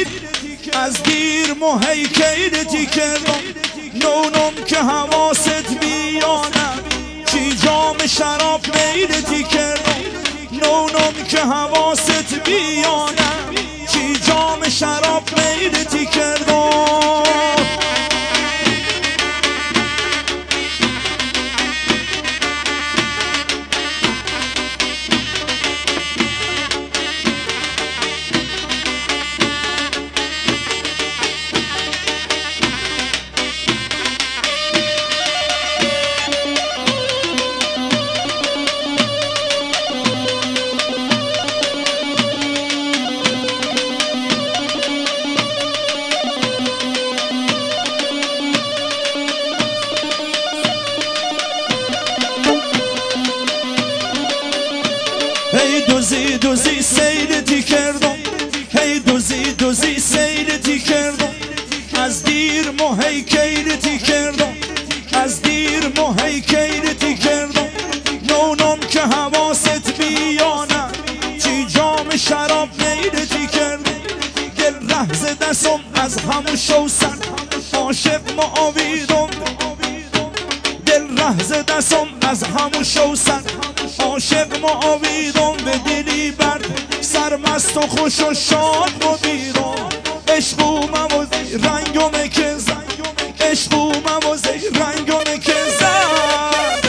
از دیر محی کیرتی کردم نونم که حواست بیانم چی جام شراب میرتی کردم نونم که حواست بیانم چی جام شراب میرتی کردم هی دوزی دوزی سیرتی کردم هی دوزی دوزی سیرتی کردم از دیر محی کیرتی کردم از دیر محی کیرتی کردم نونم که حواست بیانم چی جام شراب میرتی کردم دل رهز دستم از همون شوسن عاشق معاویدم دل رهز دستم از همون شوسن عاشق معاویدم به دلی برد سرمست و خوش و شاد بودیدم عشق و موزی رنگم که زن عشق و موزی رنگم که زن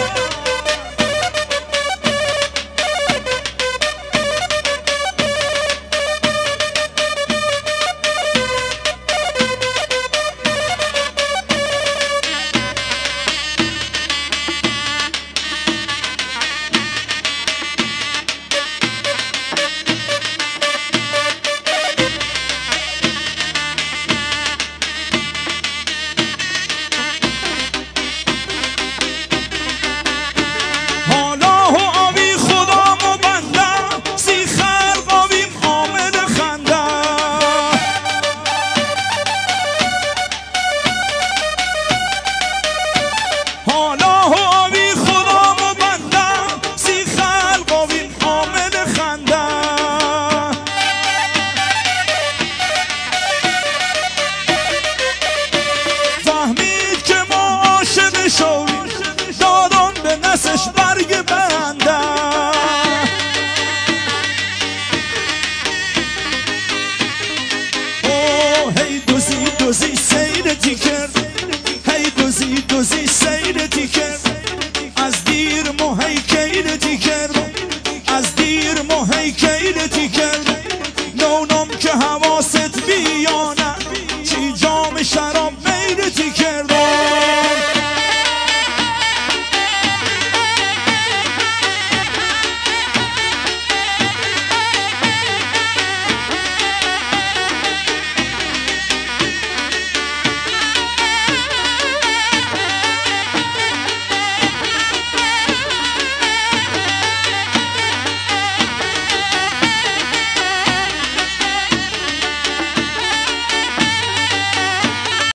دستش برگ بنده هی دوزی دوزی سیرتی کرد هی دوزی دوزی سیرتی کرد